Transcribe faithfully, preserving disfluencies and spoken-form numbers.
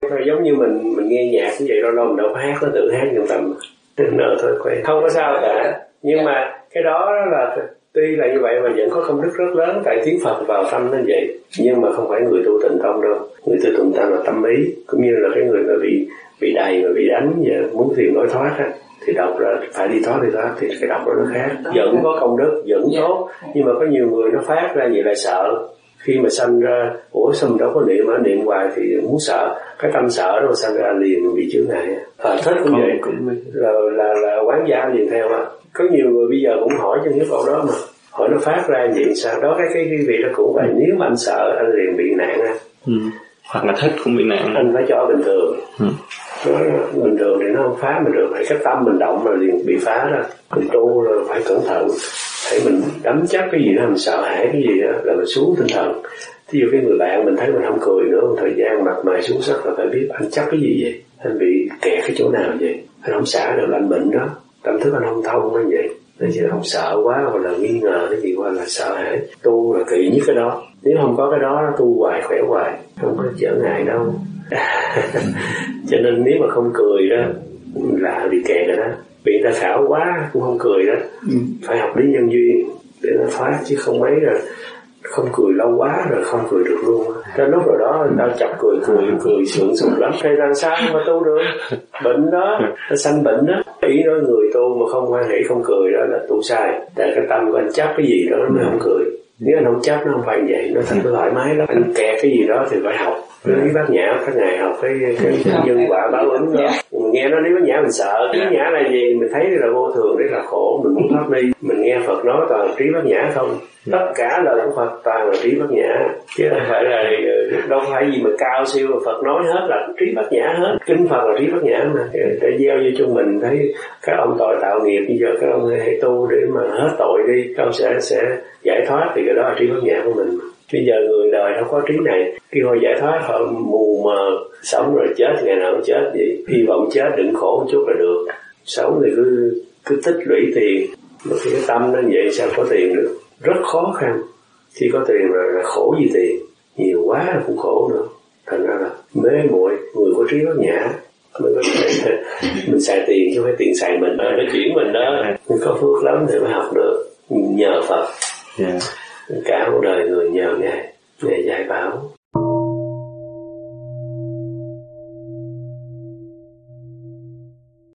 thôi. Giống như mình mình nghe nhạc như vậy, lâu lâu mình đâu có hát, nó tự hát trong tâm, nợ thôi quen, không có sao cả. Nhưng mà cái đó là tuy là như vậy mà vẫn có công đức rất lớn, tại tiếng Phật vào tâm nó vậy. Nhưng mà không phải người tu tịnh tông đâu. Người tu tịnh tông là tâm ý, cũng như là cái người mà bị bị đầy mà bị đánh và muốn tìm lối thoát á, thì đọc là phải đi thoát đi thoát, thì cái đọc đó nó khác, vẫn có công đức, vẫn tốt. Nhưng mà có nhiều người nó phát ra vậy lại sợ. Khi mà sanh ra, ủa sao mình đâu có niệm, mà niệm hoài thì muốn sợ, cái tâm sợ đó mà sanh ra liền bị chướng ngại. À, thích cũng vậy, cũng là, là là quán gia liền theo á. Có nhiều người bây giờ cũng hỏi trong cái câu đó mà, hỏi nó phát ra vậy sao đó, cái cái cái vị đó cũng vậy. Nếu mà anh sợ anh liền bị nạn á, ừ. hoặc là thích cũng bị nạn, anh phải cho bình thường. ừ. Nói bình thường thì nó không phá mình được, phải cái tâm mình động là liền bị phá đó. Mình tu là phải cẩn thận, thấy mình đắm chắc cái gì đó, mình sợ hãi cái gì đó là mình xuống tinh thần. Thí dụ cái người bạn mình thấy mình không cười nữa, một thời gian mặt mày xuống sắc là phải biết anh chắc cái gì vậy, anh bị kẹt cái chỗ nào vậy, anh không xả được là anh bệnh đó, tâm thức anh không thông nó vậy. Nên chỉ là không sợ quá, hoặc là nghi ngờ cái gì qua là sợ hãi. Tu là kỵ nhất cái đó, nếu không có cái đó tu hoài khỏe hoài, không có trở ngại đâu. Cho nên nếu mà không cười đó là bị kẹt rồi đó. Bị ta khảo quá cũng không cười đó. ừ. Phải học lý nhân duyên để nó thoát, chứ không mấy rồi không cười lâu quá rồi không cười được luôn. Tới lúc rồi đó người ta chọc cười cười cười sượng sùng lắm. Thế làm sao mà tu được? Bệnh đó, nó sanh bệnh đó. Ý nói người tu mà không hoan hỷ không cười đó là tu sai. Tại cái tâm của anh chấp cái gì đó nó mới không cười. Nếu anh không chấp nó không phải vậy, nó thành thoải mái lắm. Anh kẹt cái gì đó thì phải học. Lý Bát Nhã các ngài học cái, cái, cái nhân quả báo ứng đó. Mình nghe nói Lý Bát Nhã mình sợ. Lý Bát Nhã là gì? Mình thấy là vô thường, đấy là khổ, mình muốn thoát đi. Mình nghe Phật nói toàn là trí Bát Nhã không. Tất cả lời của Phật toàn là trí Bát Nhã, chứ không phải là đâu phải gì mà cao siêu mà Phật nói hết là trí Bát Nhã hết. Kinh Phật là trí Bát Nhã mà. Để gieo vô cho mình thấy các ông tội tạo nghiệp, bây giờ các ông hãy tu để mà hết tội đi, các ông sẽ sẽ giải thoát, thì cái đó là trí Bát Nhã của mình. Bây giờ người đời không có trí này, khi họ giải thoát họ mù mờ, sống rồi chết, ngày nào cũng chết vậy. Hy vọng chết đừng khổ một chút là được. Sống thì cứ cứ tích lũy tiền, mà khi cái tâm nó vậy sao có tiền được? Rất khó khăn. Khi có tiền rồi là khổ gì tiền, nhiều quá là cũng khổ nữa. Thành ra là mê muội, người có trí Bát Nhã mới có thể mình xài tiền chứ không phải tiền xài mình, nó chuyển mình đó. Mình có phước lắm thì mới học được, nhờ Phật. Yeah.